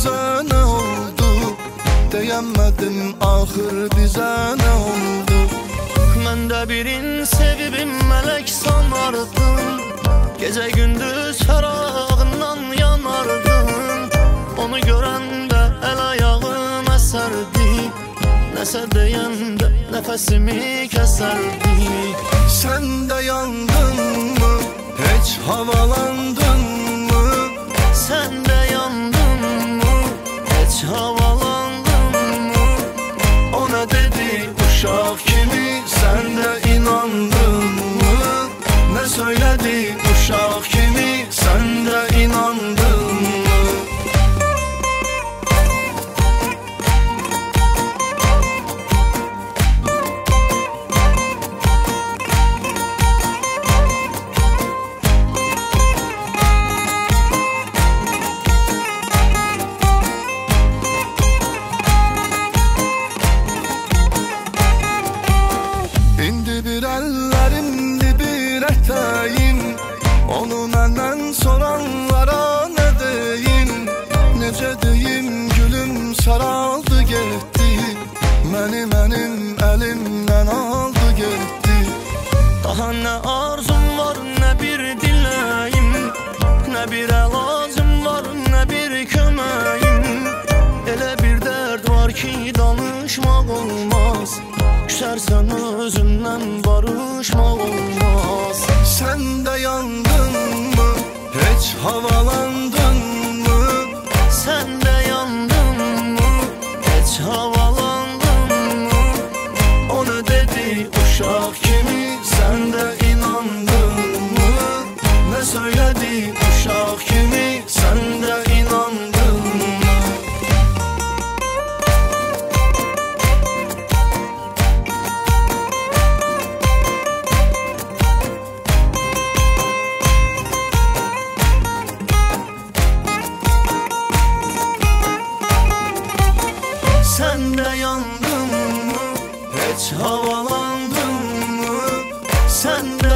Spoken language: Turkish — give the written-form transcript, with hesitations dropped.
bize ne oldu? Diyemedim ahır bize ne oldu? Mən də birin sevibim melek sanardım. Gece gündüz fərağından yanardım. Onu görəndə el ayağım əsərdi. Nəsə deyəndə nəfəsimi kəsərdi. Sen de yandın mı? Hiç havalandın mı? Sen de yandın mı? Heç havalandın mı? Ona dedi uşaq kimi, sen de inandın mı? Ne söyledi uşaq kimi, sen de inandın mı? İndi bir ellerimdi bir eteğim. Onu məndən soranlara ne deyim? Necə deyim gülüm saraldı getdi. Mənim elimdən aldı getdi. Daha nə arzum var, nə bir diləyim, nə bir əlacım var, nə bir köməyim. Elə bir dərd var ki danışmaq olmaz. Küsərsən özündən barışmaq olmaz. Sen de yandın mı? Hiç havalandın mı? Sen de yandın mı? Heç havalandın mı? Onu dedi uşaq kimi, sen de inandın mı? Ne söyledi uşaq kimi, sen de inandın mı? Sen de yandın mı? Hiç havalandın mı? Sen de